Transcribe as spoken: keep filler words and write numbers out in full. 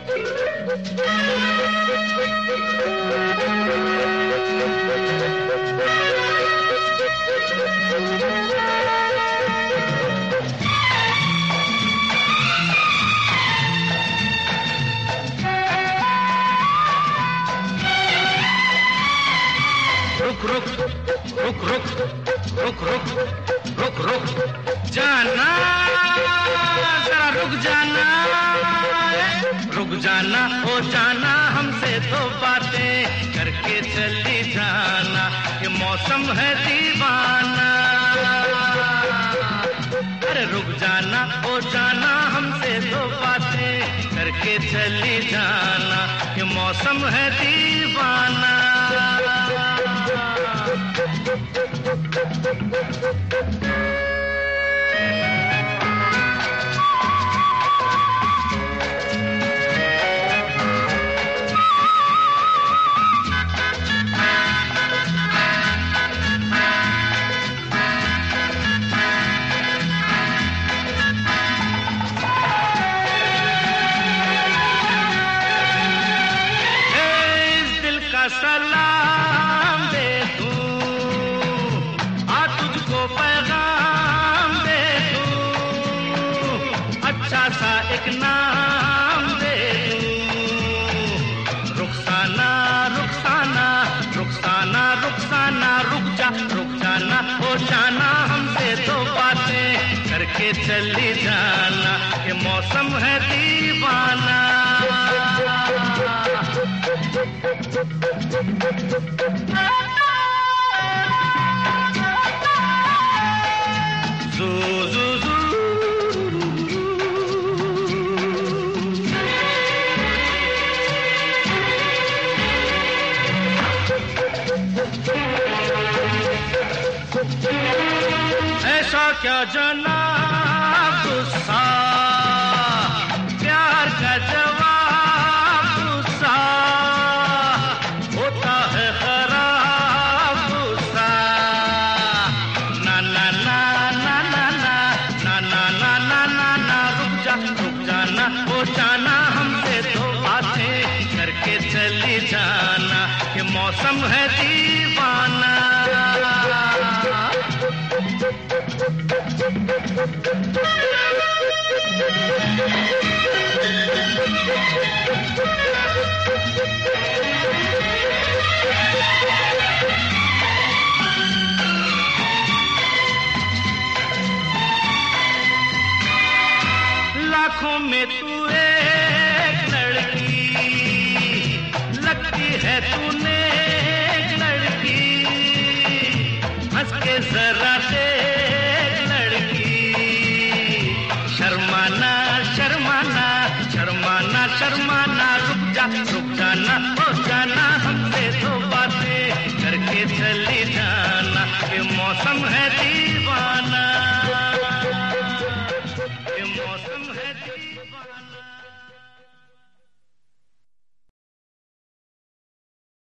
रुक रुक रुक रुक रुक रुक रुक रुक जाना, जरा रुक जाना, रुक जाना, हो जाना हमसे तो बातें करके चली जाना, ये मौसम है दीवाना। अरे रुक जाना, हो जाना हमसे तो बातें करके चली जाना, ये मौसम है दीवाना। सलाम दे दूं, आ तुझको पैगाम दे दूं, अच्छा सा एक नाम दे दूं, रुखसाना रुखसाना रुखसाना रुखसाना, रुक जा रुक जाना, हो जाना हमसे तो बातें करके चली जाना, ये मौसम है दीवाना। Zoo, zoo, zoo. ऐसा क्या जनाब गुस्सा, प्यार का जवाब गुस्सा, होता है खराब गुस्सा। ना ना ना ना ना ना ना ना ना ना ना ना, रुक जा रुक जाना, हो जाना हमसे तो बातें करके चली जाना, ये मौसम है दीवाना। लाखों में तू एक लड़की लगती है, तूने एक लड़की, हंस के जरा देख लड़की, शर्माना शर्माना शर्माना शर्माना, रुक जा रुक जाना, हो जाना हमसे तो बातें करके चली जाना, ये मौसम है